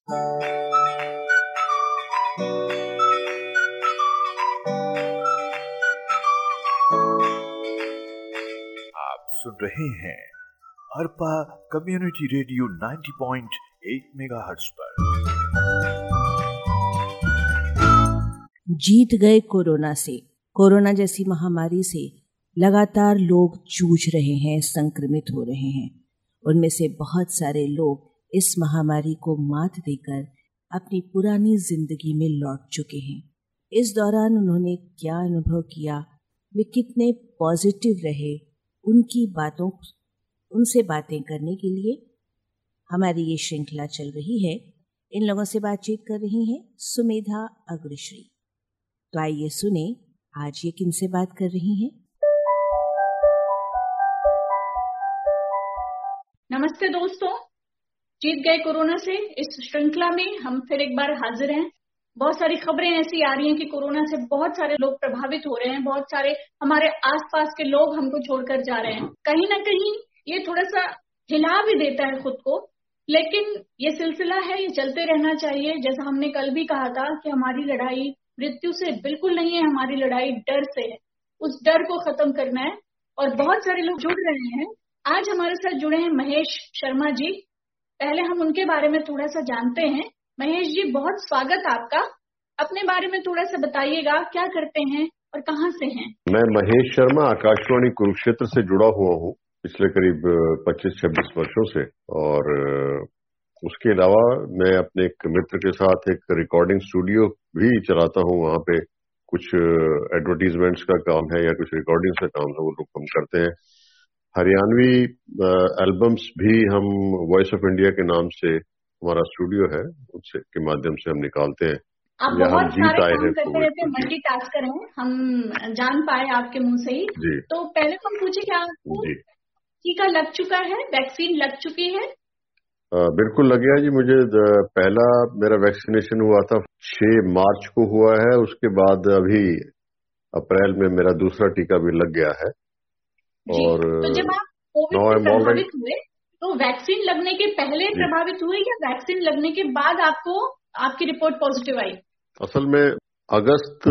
आप सुन रहे हैं अरपा कम्युनिटी रेडियो 90.8 मेगाहर्ट्ज पर। जीत गए कोरोना से। कोरोना जैसी महामारी से लगातार लोग जूझ रहे हैं, संक्रमित हो रहे हैं। उनमें से बहुत सारे लोग इस महामारी को मात देकर अपनी पुरानी जिंदगी में लौट चुके हैं। इस दौरान उन्होंने क्या अनुभव किया, वे कितने पॉजिटिव रहे, उनसे बातें करने के लिए हमारी ये श्रृंखला चल रही है। इन लोगों से बातचीत कर रही हैं सुमेधा अग्रश्री। तो आइए सुने आज ये किनसे बात कर रही हैं। नमस्ते दोस्तों, जीत गए कोरोना से इस श्रृंखला में हम फिर एक बार हाजिर हैं। बहुत सारी खबरें ऐसी आ रही हैं कि कोरोना से बहुत सारे लोग प्रभावित हो रहे हैं, बहुत सारे हमारे आसपास के लोग हमको छोड़कर जा रहे हैं। कहीं ना कहीं ये थोड़ा सा हिला भी देता है खुद को, लेकिन ये सिलसिला है, ये चलते रहना चाहिए। जैसा हमने कल भी कहा था कि हमारी लड़ाई मृत्यु से बिल्कुल नहीं है, हमारी लड़ाई डर से है। उस डर को खत्म करना है और बहुत सारे लोग जुड़ रहे हैं। आज हमारे साथ जुड़े हैं महेश शर्मा जी। पहले हम उनके बारे में थोड़ा सा जानते हैं। महेश जी, बहुत स्वागत आपका। अपने बारे में थोड़ा सा बताइएगा, क्या करते हैं और कहाँ से हैं? मैं महेश शर्मा आकाशवाणी कुरुक्षेत्र से जुड़ा हुआ हूँ पिछले करीब 25-26 वर्षों से, और उसके अलावा मैं अपने एक मित्र के साथ एक रिकॉर्डिंग स्टूडियो भी चलाता हूँ। वहाँ पे कुछ एडवर्टीजमेंट्स का काम है या कुछ रिकॉर्डिंग्स का काम है, वो लोग हम करते हैं। हरियाणवी एल्बम्स भी हम वॉइस ऑफ इंडिया के नाम से हमारा स्टूडियो है, उससे के माध्यम से हम निकालते हैं। आप बहुत सारे काम करते रहते हैं, मल्टीटास्कर हैं, हम जान पाए आपके मुंह से ही। तो पहले हम पूछे क्या आपको टीका लग चुका है, वैक्सीन लग चुकी है? बिल्कुल लग गया जी। मुझे पहला मेरा वैक्सीनेशन हुआ था 6 मार्च को हुआ है। उसके बाद अभी अप्रैल में मेरा दूसरा टीका भी लग गया है। और तो जब आप कोविड से प्रभावित हुए तो वैक्सीन लगने के पहले प्रभावित हुए या वैक्सीन लगने के बाद आपको आपकी रिपोर्ट पॉजिटिव आई? असल में अगस्त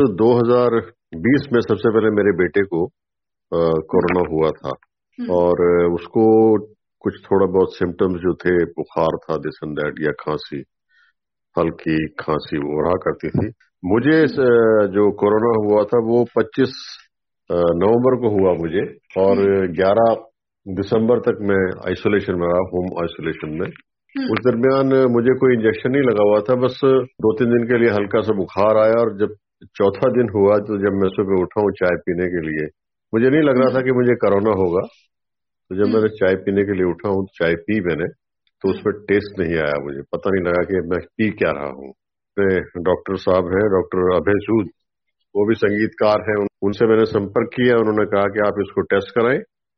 2020 में सबसे पहले मेरे बेटे को कोरोना हुआ था, और उसको कुछ थोड़ा बहुत सिम्टम्स जो थे, बुखार था, दिस एंड दैट, या खांसी, हल्की खांसी वो रहा करती थी। मुझे जो कोरोना हुआ था वो 25 नवंबर को हुआ मुझे, और 11 दिसंबर तक मैं आइसोलेशन में रहा, होम आइसोलेशन में। उस दरमियान मुझे कोई इंजेक्शन नहीं लगा हुआ था, बस 2-3 दिन के लिए हल्का सा बुखार आया। और जब चौथा दिन हुआ तो जब मैं सुबह उठा हूँ चाय पीने के लिए, मुझे नहीं लग रहा था कि मुझे कोरोना होगा। तो जब मैंने चाय पीने के लिए उठा हूँ, चाय पी मैंने, तो उसमें टेस्ट नहीं आया, मुझे पता नहीं लगा कि मैं पी क्या रहा हूँ। डॉक्टर साहब हैं, डॉक्टर अभय सूद, वो भी संगीतकार हैं, उनसे मैंने संपर्क किया। उन्होंने कहा कि आप इसको टेस्ट कराएं।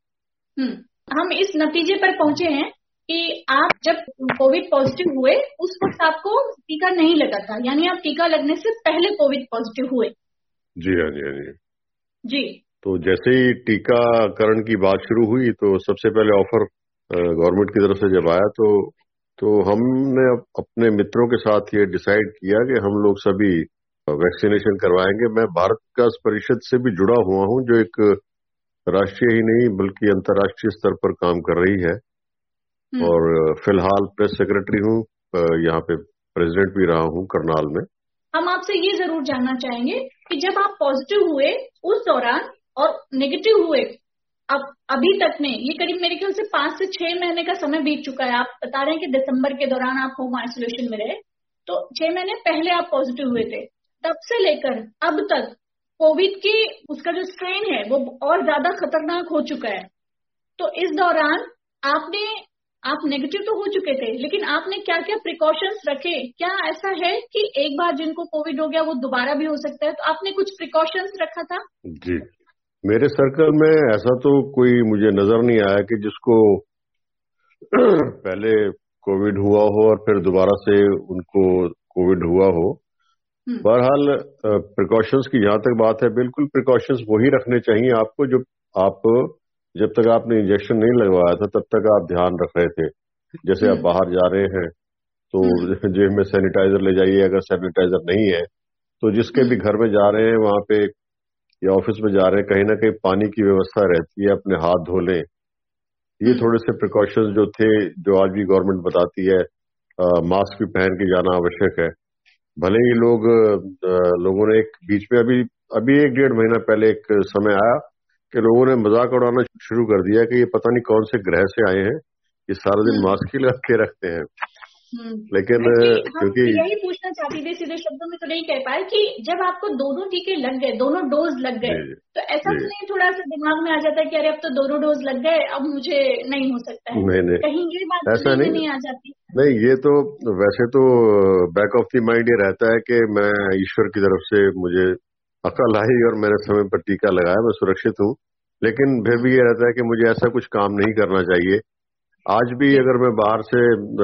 हम इस नतीजे पर पहुंचे हैं कि आप जब कोविड पॉजिटिव हुए उस वक्त आपको टीका नहीं लगा था, यानी आप टीका लगने से पहले कोविड पॉजिटिव हुए। जी हाँ, जी हाँ, जी जी। तो जैसे ही टीकाकरण की बात शुरू हुई तो सबसे पहले ऑफर गवर्नमेंट की तरफ से जब आया तो हमने अपने मित्रों के साथ ये डिसाइड किया कि हम लोग सभी वैक्सीनेशन करवाएंगे। मैं भारत विकास परिषद से भी जुड़ा हुआ हूँ, जो एक राष्ट्रीय ही नहीं बल्कि अंतर्राष्ट्रीय स्तर पर काम कर रही है, और फिलहाल प्रेस सेक्रेटरी हूँ, यहाँ पे प्रेसिडेंट भी रहा हूँ करनाल में। हम आपसे ये जरूर जानना चाहेंगे कि जब आप पॉजिटिव हुए उस दौरान और नेगेटिव हुए, अब अभी तक में ये करीब मेरे ख्याल से 5 से 6 महीने का समय बीत चुका है। आप बता रहे हैं कि दिसंबर के दौरान आप होम आइसोलेशन में रहे, तो 6 महीने पहले आप पॉजिटिव हुए थे। तब से लेकर अब तक कोविड की उसका जो स्ट्रेन है वो और ज्यादा खतरनाक हो चुका है। तो इस दौरान आप नेगेटिव तो हो चुके थे, लेकिन आपने क्या क्या प्रिकॉशंस रखे? क्या ऐसा है कि एक बार जिनको कोविड हो गया वो दोबारा भी हो सकता है, तो आपने कुछ प्रिकॉशंस रखा था? जी, मेरे सर्कल में ऐसा तो कोई मुझे नजर नहीं आया कि जिसको पहले कोविड हुआ हो और फिर दोबारा से उनको कोविड हुआ हो। बहरहाल प्रिकॉशंस की जहां तक बात है, बिल्कुल प्रिकॉशंस वही रखने चाहिए आपको जो आप जब तक आपने इंजेक्शन नहीं लगवाया था तब तक आप ध्यान रख रहे थे। जैसे आप बाहर जा रहे हैं तो जेब में सैनिटाइजर ले जाइए। अगर सैनिटाइजर नहीं है तो जिसके भी घर में जा रहे हैं वहां पे या ऑफिस में जा रहे हैं, कहीं ना कहीं पानी की व्यवस्था रहती है, अपने हाथ धो लें। ये थोड़े से प्रिकॉशंस जो थे, जो आज भी गवर्नमेंट बताती है, मास्क भी पहन के जाना आवश्यक है। भले ही लोगों ने एक बीच में अभी 1-1.5 महीना पहले एक समय आया कि लोगों ने मजाक उड़ाना शुरू कर दिया कि ये पता नहीं कौन से ग्रह से आए हैं, ये सारा दिन मास्क ही लगा के रखते हैं। लेकिन हम क्योंकि यही पूछना चाहती थी, सीधे शब्दों में तो नहीं कह पाए, कि जब आपको दोनों टीके लग गए, दोनों डोज लग गए, तो ऐसा तो नहीं थोड़ा सा दिमाग में आ जाता है कि अरे अब तो दोनों डोज लग गए, अब मुझे नहीं हो सकता है? नहीं, कहीं ये बात ऐसा नहीं आ जाती? नहीं, ये तो वैसे तो बैक ऑफ द माइंड ये रहता है कि मैं ईश्वर की तरफ से मुझे अकल आई और मैंने समय पर टीका लगाया, मैं सुरक्षित हूँ। लेकिन फिर भी ये रहता है कि मुझे ऐसा कुछ काम नहीं करना चाहिए। आज भी अगर मैं बाहर से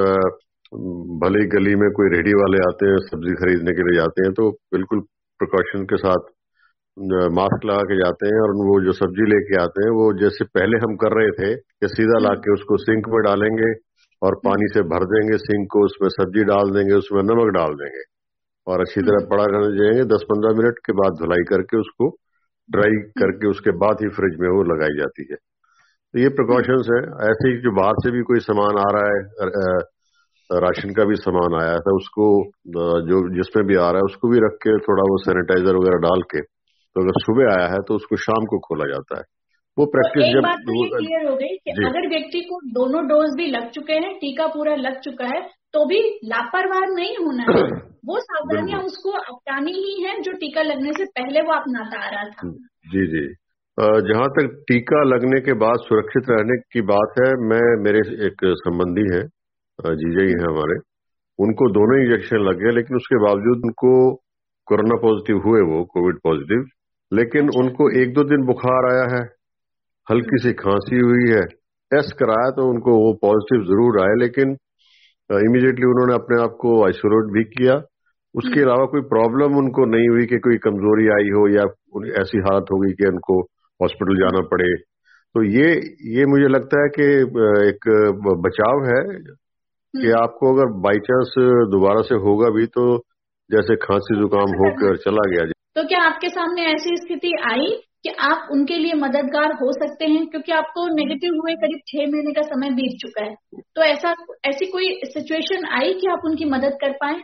भले ही गली में कोई रेहड़ी वाले आते हैं, सब्जी खरीदने के लिए जाते हैं, तो बिल्कुल प्रिकॉशन के साथ मास्क लगा के जाते हैं। और वो जो सब्जी लेके आते हैं, वो जैसे पहले हम कर रहे थे कि सीधा लाके उसको सिंक में डालेंगे और पानी से भर देंगे सिंक को, उसमें सब्जी डाल देंगे, उसमें नमक डाल देंगे और अच्छी तरह पड़ा करने जाएंगे। 10-15 मिनट के बाद धुलाई करके उसको ड्राई करके उसके बाद ही फ्रिज में वो लगाई जाती है। तो ये प्रिकॉशंस है। ऐसे ही जो बाहर से भी कोई सामान आ रहा है, राशन का भी सामान आया था, उसको जो जिसमें भी आ रहा है उसको भी रख के थोड़ा वो सैनिटाइजर वगैरह डाल के, तो अगर सुबह आया है तो उसको शाम को खोला जाता है। वो प्रैक्टिस एक जब बात तो ये क्लियर हो गई कि अगर व्यक्ति को दोनों डोज भी लग चुके हैं, टीका पूरा लग चुका है, तो भी लापरवाह नहीं होना है। वो सावधानियां उसको अपनानी ही है जो टीका लगने से पहले वो अपनाता आ रहा था। जी जी। जहां तक टीका लगने के बाद सुरक्षित रहने की बात है, मेरे एक संबंधी हैं, जीजा ही हैं हमारे, उनको दोनों इंजेक्शन लग गए, लेकिन उसके बावजूद उनको कोरोना पॉजिटिव हुए, वो कोविड पॉजिटिव। लेकिन उनको 1-2 दिन बुखार आया है, हल्की सी खांसी हुई है, टेस्ट कराया तो उनको वो पॉजिटिव जरूर आया, लेकिन इमीडिएटली उन्होंने अपने आप को आइसोलेट भी किया। उसके अलावा कोई प्रॉब्लम उनको नहीं हुई कि कोई कमजोरी आई हो या ऐसी हालत हो गई कि उनको हॉस्पिटल जाना पड़े। तो ये मुझे लगता है कि एक बचाव है कि आपको अगर बाई चांस दोबारा से होगा भी तो जैसे खांसी जुकाम होकर चला गया। तो क्या आपके सामने ऐसी स्थिति आई कि आप उनके लिए मददगार हो सकते हैं? क्योंकि आपको नेगेटिव हुए करीब 6 महीने का समय बीत चुका है, तो ऐसी कोई सिचुएशन आई कि आप उनकी मदद कर पाए?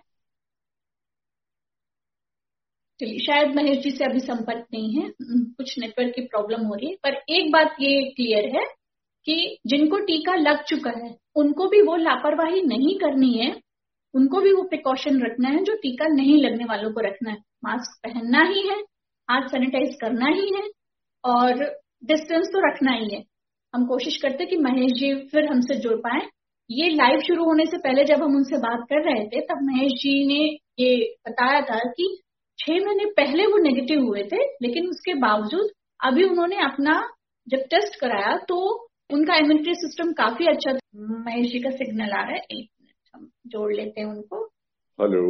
चलिए, शायद महेश जी से अभी संपर्क नहीं है, कुछ नेटवर्क की प्रॉब्लम हो रही है। पर एक बात ये क्लियर है कि जिनको टीका लग चुका है उनको भी वो लापरवाही नहीं करनी है, उनको भी वो प्रिकॉशन रखना है जो टीका नहीं लगने वालों को रखना है। मास्क पहनना ही है, हाथ सैनिटाइज करना ही है और डिस्टेंस तो रखना ही है। हम कोशिश करते कि महेश जी फिर हमसे जुड़ पाए। ये लाइव शुरू होने से पहले जब हम उनसे बात कर रहे थे तब महेश जी ने ये बताया था कि 6 महीने पहले वो नेगेटिव हुए थे, लेकिन उसके बावजूद अभी उन्होंने अपना जब टेस्ट कराया तो उनका इम्यूनिटी सिस्टम काफी अच्छा था। महेश जी का सिग्नल आ रहा है, 1 मिनट हम जोड़ लेते हैं उनको। हेलो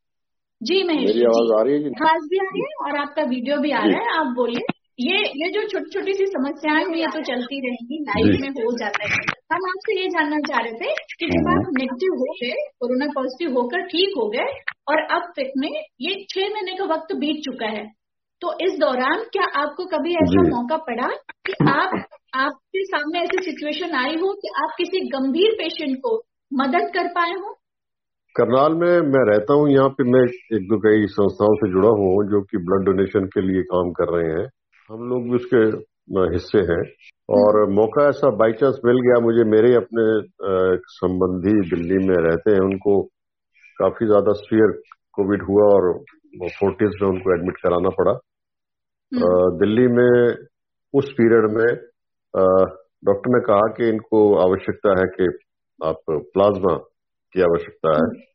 जी महेश जी, आवाज आ रही है? आवाज भी आ रही है और आपका वीडियो भी आ रहा है, आप बोलिए। ये जो छोटी छोटी सी समस्याएं हुई है तो चलती रहेंगी, लाइव में हो जाता है। हम आपसे ये जानना चाह रहे थे कि जब आप नेगेटिव हो गए, कोरोना पॉजिटिव होकर ठीक हो गए और अब तक में ये 6 महीने का वक्त बीत चुका है, तो इस दौरान क्या आपको कभी ऐसा मौका पड़ा कि आपके सामने ऐसी सिचुएशन आई हो कि आप किसी गंभीर पेशेंट को मदद कर पाए हो? करनाल में मैं रहता हूँ, यहाँ पे मैं 1-2 कई संस्थाओं से जुड़ा हूँ जो कि ब्लड डोनेशन के लिए काम कर रहे हैं। हम लोग भी उसके हिस्से हैं और मौका ऐसा बाई चांस मिल गया मुझे। मेरे अपने संबंधी दिल्ली में रहते हैं, उनको काफी ज्यादा सीवियर कोविड हुआ और फोर्टिस में उनको एडमिट कराना पड़ा। दिल्ली में उस पीरियड में डॉक्टर ने कहा कि इनको आवश्यकता है कि आप प्लाज्मा की आवश्यकता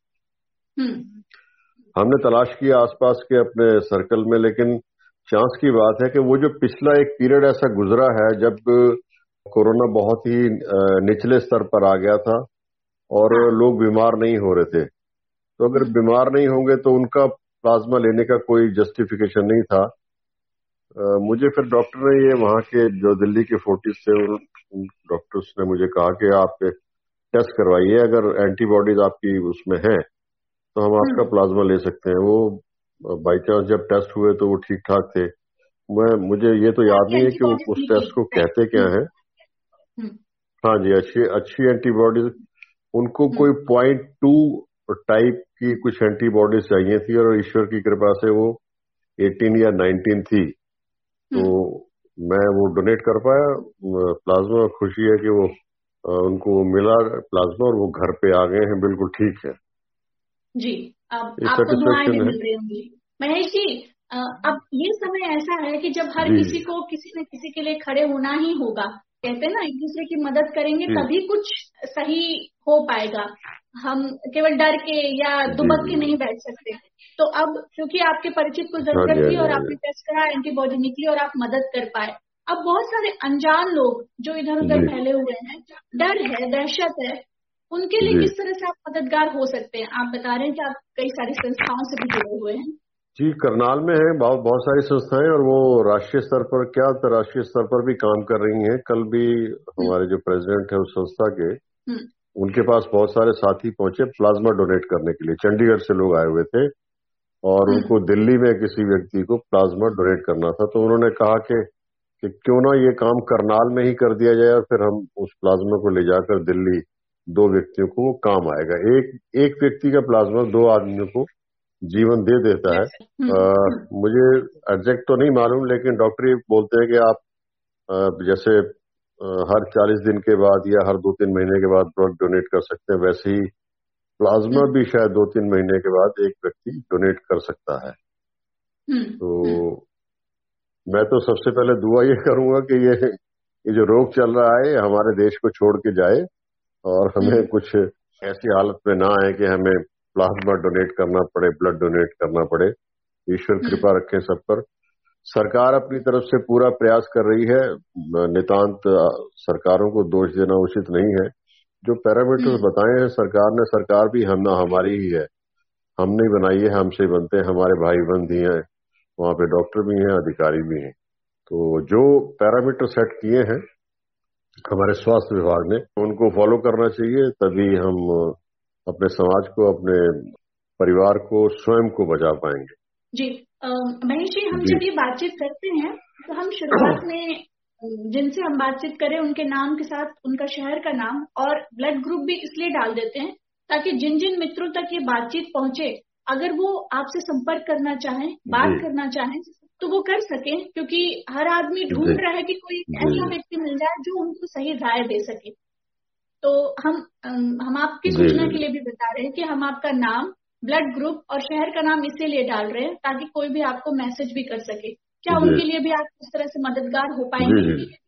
है। हमने तलाश किया आसपास के अपने सर्कल में, लेकिन चांस की बात है कि वो जो पिछला एक पीरियड ऐसा गुजरा है जब कोरोना बहुत ही निचले स्तर पर आ गया था और लोग बीमार नहीं हो रहे थे, तो अगर बीमार नहीं होंगे तो उनका प्लाज्मा लेने का कोई जस्टिफिकेशन नहीं था। मुझे फिर डॉक्टर ने, ये वहां के जो दिल्ली के फोर्टिस थे, डॉक्टर्स ने मुझे कहा कि आप टेस्ट करवाइए, अगर एंटीबॉडीज आपकी उसमें है तो हम आपका प्लाज्मा ले सकते हैं। वो बाई चांस जब टेस्ट हुए तो वो ठीक ठाक थे। मुझे ये तो याद नहीं है कि वो उस टेस्ट को कहते क्या है। हाँ जी, अच्छी एंटीबॉडीज, उनको कोई 0.2 टाइप की कुछ एंटीबॉडीज चाहिए थी और ईश्वर की कृपा से वो 18 या 19 थी, तो मैं वो डोनेट कर पाया प्लाज्मा। खुशी है कि वो उनको मिला प्लाज्मा और वो घर पे आ गए हैं, बिल्कुल ठीक है जी। अब आपको दुआएं भी मिल रही होंगी महेश जी। अब ये समय ऐसा है कि जब हर किसी को किसी न किसी के लिए खड़े होना ही होगा। कहते हैं ना, एक दूसरे की मदद करेंगे तभी कुछ सही हो पाएगा। हम केवल डर के या दुबक के नहीं बैठ सकते। तो अब क्योंकि आपके परिचित को जरूरत थी और आपने टेस्ट करा, एंटीबॉडी निकली और आप मदद कर पाए। अब बहुत सारे अनजान लोग जो इधर उधर फैले हुए हैं, डर है, दहशत है, उनके लिए किस तरह से आप मददगार हो सकते हैं? आप बता रहे हैं कि आप कई सारी संस्थाओं से भी जुड़े हुए हैं। जी, करनाल में है बहुत सारी संस्थाएं और वो राष्ट्रीय स्तर पर क्या अंतर्राष्ट्रीय स्तर पर भी काम कर रही हैं। कल भी हमारे जो प्रेसिडेंट है उस संस्था के, उनके पास बहुत सारे साथी पहुंचे प्लाज्मा डोनेट करने के लिए। चंडीगढ़ से लोग आए हुए थे और उनको दिल्ली में किसी व्यक्ति को प्लाज्मा डोनेट करना था, तो उन्होंने कहा कि क्यों ना ये काम करनाल में ही कर दिया जाए और फिर हम उस प्लाज्मा को ले जाकर दिल्ली 2 व्यक्तियों को वो काम आएगा। एक व्यक्ति का प्लाज्मा 2 आदमियों को जीवन दे देता है। मुझे एग्जैक्ट तो नहीं मालूम, लेकिन डॉक्टर ये बोलते हैं कि आप जैसे हर 40 दिन के बाद या हर 2-3 महीने के बाद ब्लड डोनेट कर सकते हैं, वैसे ही प्लाज्मा भी शायद 2-3 महीने के बाद एक व्यक्ति डोनेट कर सकता है। तो मैं तो सबसे पहले दुआ ये करूंगा कि ये जो रोग चल रहा है हमारे देश को छोड़ के जाए और हमें कुछ ऐसी हालत में ना आए कि हमें प्लाज्मा डोनेट करना पड़े, ब्लड डोनेट करना पड़े। ईश्वर कृपा रखे सब पर। सरकार अपनी तरफ से पूरा प्रयास कर रही है, नितांत सरकारों को दोष देना उचित नहीं है। जो पैरामीटर्स बताए हैं सरकार भी हमारी ही है, हमने बनाई है, हमसे बनते हैं, हमारे भाई बंद ही हैं, वहां पे डॉक्टर भी हैं, अधिकारी भी हैं। तो जो पैरामीटर सेट किए हैं हमारे स्वास्थ्य विभाग ने, उनको फॉलो करना चाहिए, तभी हम अपने समाज को, अपने परिवार को, स्वयं को बचा पाएंगे। जी महेश जी, हम जब ये बातचीत करते हैं तो हम शुरुआत में जिनसे हम बातचीत करें उनके नाम के साथ उनका शहर का नाम और ब्लड ग्रुप भी इसलिए डाल देते हैं ताकि जिन जिन मित्रों तक ये बातचीत पहुंचे, अगर वो आपसे संपर्क करना चाहें, बात करना चाहें, तो वो कर सकें। क्योंकि हर आदमी ढूंढ रहा है कि कोई ऐसा व्यक्ति मिल जाए जो उनको सही राय दे सके। तो हम आपकी सूचना के लिए भी बता रहे हैं कि हम आपका नाम, ब्लड ग्रुप और शहर का नाम इसीलिए डाल रहे हैं ताकि कोई भी आपको मैसेज भी कर सके। क्या उनके लिए भी आप इस तरह से मददगार हो पाएंगे?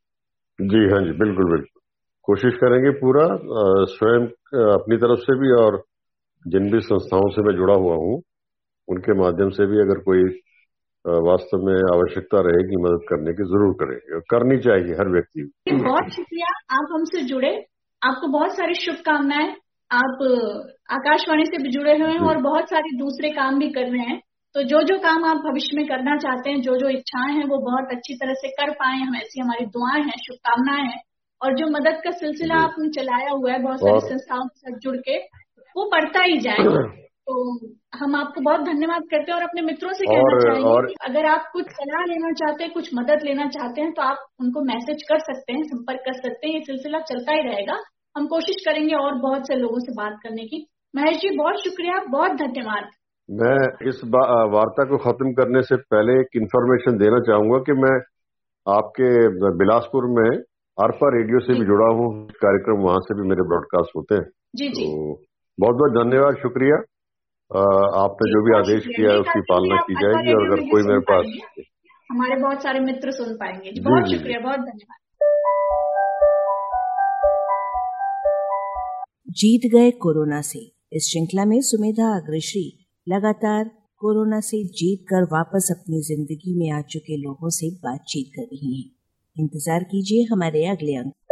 जी हाँ जी, बिल्कुल बिल्कुल कोशिश करेंगे पूरा, स्वयं अपनी तरफ से भी और जिन भी संस्थाओं से मैं जुड़ा हुआ हूँ उनके माध्यम से भी अगर कोई वास्तव में आवश्यकता रहेगी मदद करने की, जरूर करेंगे, करनी चाहिए हर व्यक्ति को। बहुत शुक्रिया, आप हमसे जुड़े, आपको बहुत सारी शुभकामनाएं। आप आकाशवाणी से भी जुड़े हुए हैं और बहुत सारे दूसरे काम भी कर रहे हैं। तो जो जो काम आप भविष्य में करना चाहते हैं, जो जो इच्छाएं हैं, वो बहुत अच्छी तरह से कर पाए, हम ऐसी हमारी दुआएं हैं, शुभकामनाएं हैं। और जो मदद का सिलसिला आपने चलाया हुआ है बहुत सारी संस्थाओं के साथ जुड़ के, वो बढ़ता ही जाए। तो हम आपको बहुत धन्यवाद करते हैं और अपने मित्रों से कहना चाहेंगे कि अगर आप कुछ सलाह लेना चाहते हैं, कुछ मदद लेना चाहते हैं, तो आप उनको मैसेज कर सकते हैं, संपर्क कर सकते हैं। ये सिलसिला चलता ही रहेगा। हम कोशिश करेंगे और बहुत से लोगों से बात करने की। महेश जी, बहुत शुक्रिया, बहुत धन्यवाद। मैं इस वार्ता को खत्म करने से पहले एक इन्फॉर्मेशन देना चाहूंगा कि मैं आपके बिलासपुर में आरपा रेडियो से भी जुड़ा हूँ, कार्यक्रम वहां से भी मेरे ब्रॉडकास्ट होते हैं। जी जी, तो बहुत बहुत धन्यवाद, शुक्रिया। आपने जो भी आदेश किया है उसकी पालना की जाएगी और अगर कोई मेरे पास, हमारे बहुत सारे मित्र सुन पाएंगे। बहुत शुक्रिया, बहुत धन्यवाद। जीत गए कोरोना से, इस श्रृंखला में सुमेधा अग्रश्री लगातार कोरोना से जीत कर वापस अपनी जिंदगी में आ चुके लोगों से बातचीत कर रही हैं। इंतजार कीजिए हमारे अगले अंक।